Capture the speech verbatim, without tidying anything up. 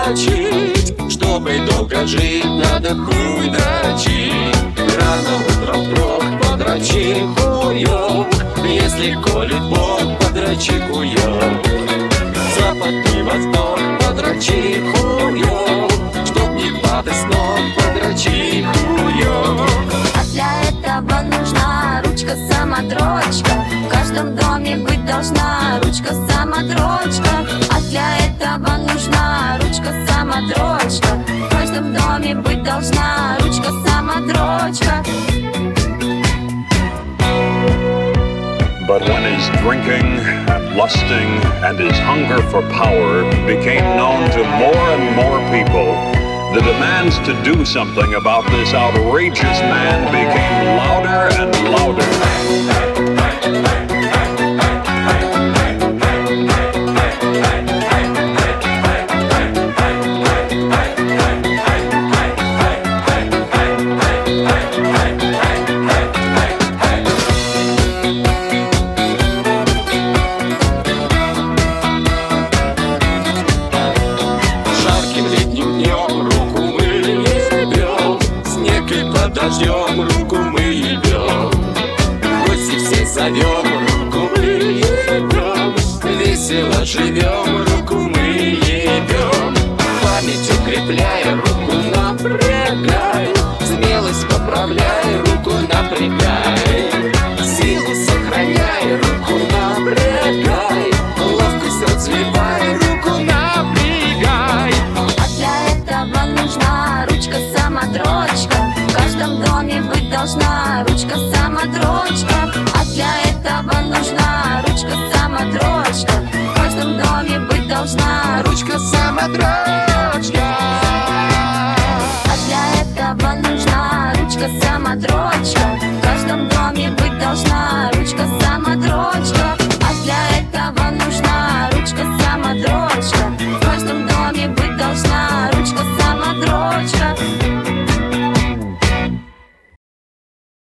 подрочить. Чтобы долго жить, надо хуй дрочить. Рано утром впрок подрочи хуёк. Если колет Бог, подрочи хуёк. Запад и восток, подрочи хуёк. Чтоб не падать с ног, подрочи хуёк. А для этого нужна ручка-самодрочка. В каждом доме быть должна ручка-самодрочка. А для этого нужна ручка-самодрочка. В каждом доме быть должна ручка-самодрочка. But when his drinking and lusting and his hunger for power became known to more and more people, the demands to do something about this outrageous man became louder and louder. Дождем руку мы ебем, гости все зовем, руку мы ебем. Весело живем, руку мы ебем. Память укрепляй, руку напрягай. Смелость поправляй, руку напрягай. Силу сохраняй, руку напрягай. Ловкость развивай, руку напрягай. А для этого нужна ручка-самодрочка. В каждом доме быть должна ручка-самодрочка. А для этого нужна ручка-самодрочка. В каждом доме быть должна ручка-самодрочка. А для этого нужна ручка-самодрочка. В каждом доме быть должна ручка-самодрочка. А для этого нужна